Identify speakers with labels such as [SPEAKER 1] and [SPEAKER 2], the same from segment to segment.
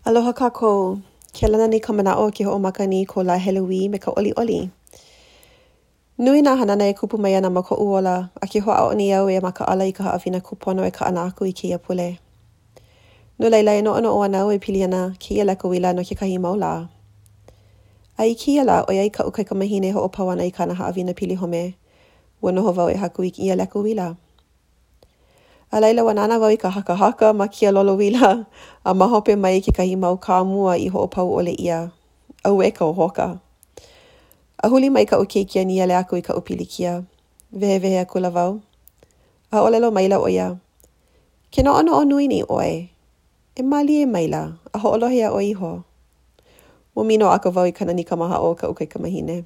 [SPEAKER 1] Aloha kākou, ke lana ni ka manao ki ho'omaka ni ko la helui me ka oli oli. Nui nā hanana e kupu mai ana ma ko uola, a ki ho'ao ni au e maka ala I ka haawina kupono e ka ana aku I kia pule. No leila e no ano o ana au e pili ana kia leko wila no ke kahi maula. A I kia la o iai ka ukai ka mahine ho'opau ana I ka na haawina pili home, ua noho wau e haku I kia leko wila. A laila wanana wau I ka haka haka ma kia lolo wila a mahope mai ke kahi mau ka mua I ho'opau ole ia. Au e ka o hoka. A huli mai ka ukekia ni ele aku I ka upili kia. Vehe vehe a kula wau. A olelo maila o ia. Ke no ono o nui ni oe. E mali e maila. A ho'olohe a o iho. Ua mino aka wau I kana ni ka maha o ka ukai ka mahine.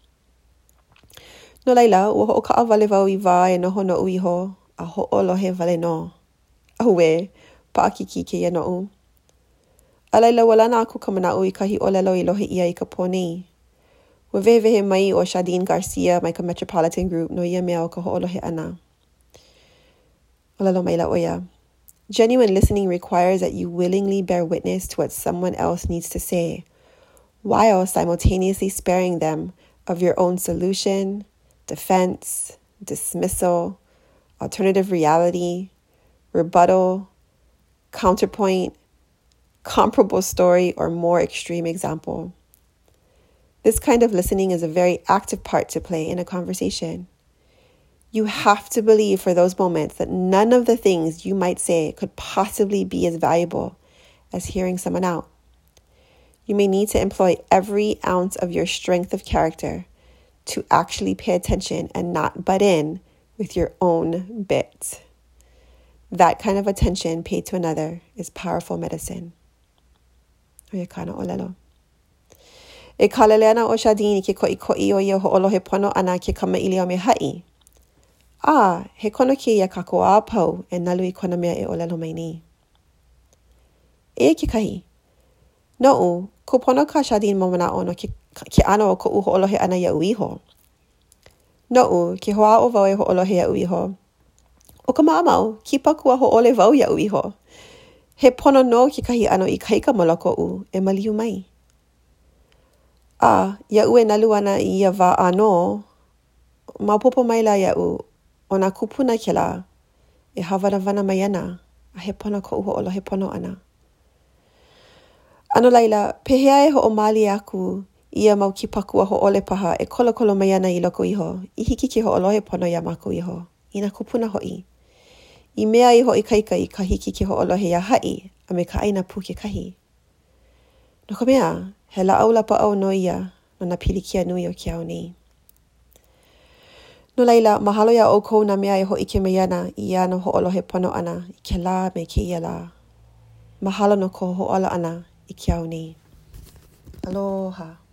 [SPEAKER 1] No laila, ua ho'o ka awale wau I wā e noho no uiho. A ho'olohe wale no. Aue, paakiki ke ia no. A laila walana aku ka manao I kahi olelo I lohe ia I ka pōnei. Ua vehe mai o Shadeen Garcia mai ka Metropolitan Group no ia mea o ka ho'olohe ana. Olelo maila oia. Genuine listening requires that you willingly bear witness to what someone else needs to say, while simultaneously sparing them of your own solution, defense, dismissal, alternative reality, rebuttal, counterpoint, comparable story, or more extreme example. This kind of listening is a very active part to play in a conversation. You have to believe for those moments that none of the things you might say could possibly be as valuable as hearing someone out. You may need to employ every ounce of your strength of character to actually pay attention and not butt in with your own bit. That kind of attention paid to another is powerful medicine. Oia kana olelo. E kaleleana o Shadeen I ke ko'i o ia ho'olohe pono ana ke kamaili o me hai. He kono ke ia kako a pau e nalu I kona mea e olelo mai ni. E ke kahi. No, ko pono ka Shadeen momana o no ke ano o ko u ho'olohe ana ia uiho. No, ke hoa o wau e ho'olohe ia uiho. O ka maamau, ki pakua ho'ole wau ia uiho. He pono no ke kahi ano I kaika maloko u e maliu mai. Ia ue nalu ana I ia wā ano, maupopo mai la ia u, o nā kupuna ke la, e hawanawana mai ana, a he pono ko uho olo he pono ana. Ano laila, pehea e ho o mali aku, ia mau ki pakua ho ole paha e kolo mai ana I loko iho, I hiki ke ho olo he pono ia mako iho, I nā kupuna hoi. I mea iho I kaika I ka hiki ke ho olo he ia hai, a me ka aina pu ke kahi. No ka mea, he la au lapa au no ia, no na pilikia nui o ke au nei. No laila, mahalo ia o kou na mea e ho ike mai ana I ia no ho olo he pono ana I ke la me ke ia la. Mahalo no ko ho ola ana I ke au nei. Aloha.